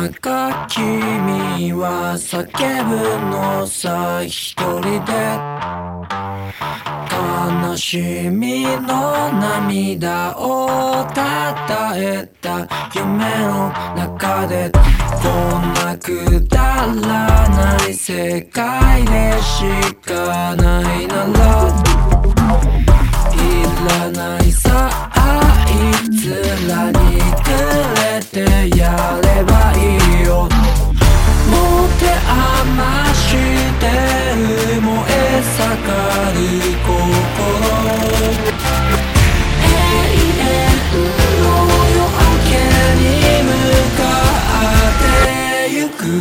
中君は叫ぶのさ一人で悲しみの涙をたたえた夢の中でこんなくだらない世界でしかないならいらないさあいつらにくれてやればいいよ持て余してる燃え盛る心永遠の夜明けに向かってゆく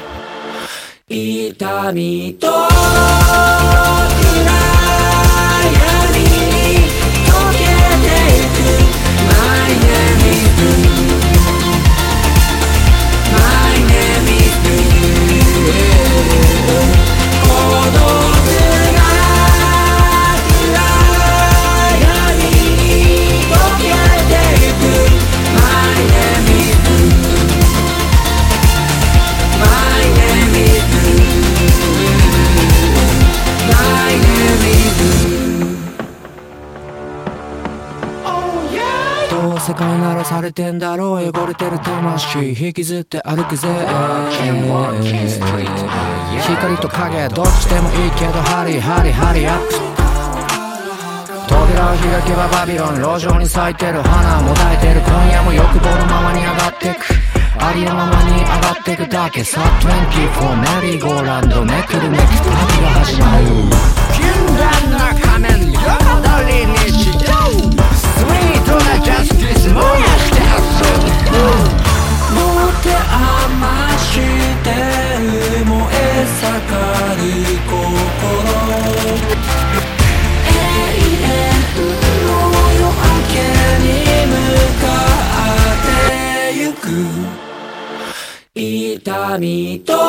痛みと暗闇に溶けてゆく My name is Blue My name is Blue 孤独な暗闇に溶けてゆく My name is Blue My name is Blue My name is Blue どうせ飼いならされてんだろう汚れてる魂引きずって歩くぜ光と影どっちでもいいけどハリハリハリアップ扉を開けばバビロン路上に咲いてる花もだえてる今夜も欲望のままに上がってくありのままに上がってくだけさ24メリーゴーランドめくるめく旅が始まる禁断な仮面横取りにしようスイートなジャスティス燃やして遊ぶ持て余してる燃え盛る心永遠の夜明けに向かってゆく痛みと